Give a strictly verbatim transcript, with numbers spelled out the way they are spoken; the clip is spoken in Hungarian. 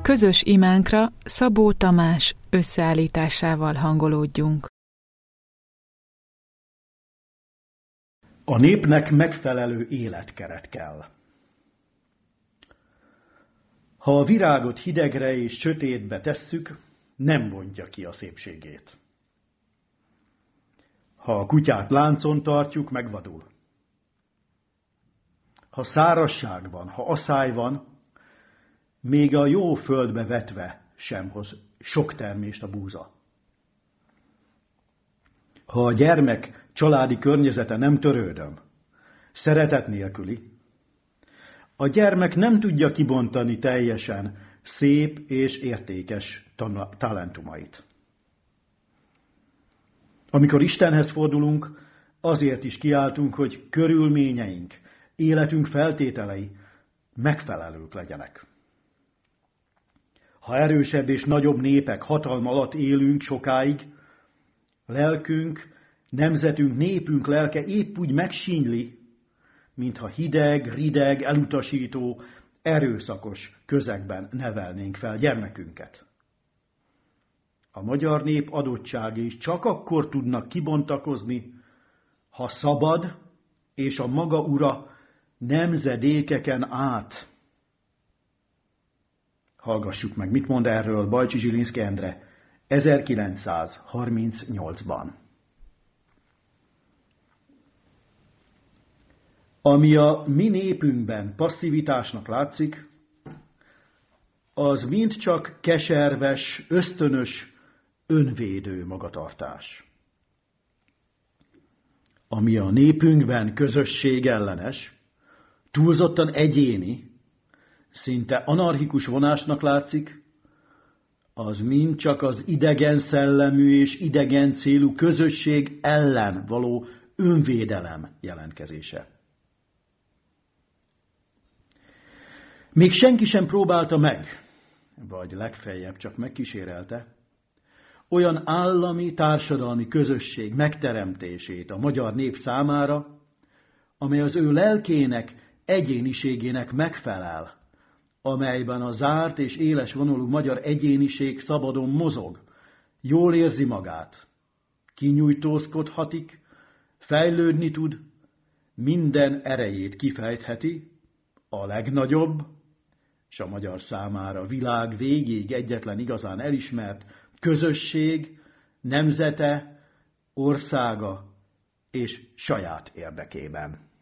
Közös imánkra Szabó Tamás összeállításával hangolódjunk. A népnek megfelelő életkeret kell. Ha a virágot hidegre és sötétbe tesszük, nem bontja ki a szépségét. Ha a kutyát láncon tartjuk, megvadul. Ha szárazság van, ha aszály van, még a jó földbe vetve sem hoz sok termést a búza. Ha a gyermek családi környezete nem törődöm, szeretet nélküli, a gyermek nem tudja kibontani teljesen szép és értékes talentumait. Amikor Istenhez fordulunk, azért is kiáltunk, hogy körülményeink, életünk feltételei megfelelők legyenek. Ha erősebb és nagyobb népek hatalma alatt élünk sokáig, lelkünk, nemzetünk, népünk lelke épp úgy megsínyli, mintha hideg, rideg, elutasító, erőszakos közegben nevelnénk fel gyermekünket. A magyar nép adottságai is csak akkor tudnak kibontakozni, ha szabad és a maga ura nemzedékeken át. Hallgassuk meg, mit mond erről Bajcsi Zsilinszky Endre ezerkilencszázharmincnyolcban. Ami a mi népünkben passzivitásnak látszik, az mind csak keserves, ösztönös, önvédő magatartás. Ami a népünkben közösségellenes, túlzottan egyéni, szinte anarchikus vonásnak látszik, az mind csak az idegen szellemű és idegen célú közösség ellen való önvédelem jelentkezése. Még senki sem próbálta meg, vagy legfeljebb csak megkísérelte, olyan állami társadalmi közösség megteremtését a magyar nép számára, amely az ő lelkének, egyéniségének megfelel, amelyben a zárt és éles vonalú magyar egyéniség szabadon mozog, jól érzi magát, kinyújtózkodhatik, fejlődni tud, minden erejét kifejtheti, a legnagyobb, és a magyar számára világ végéig egyetlen igazán elismert közösség, nemzete, országa és saját érdekében.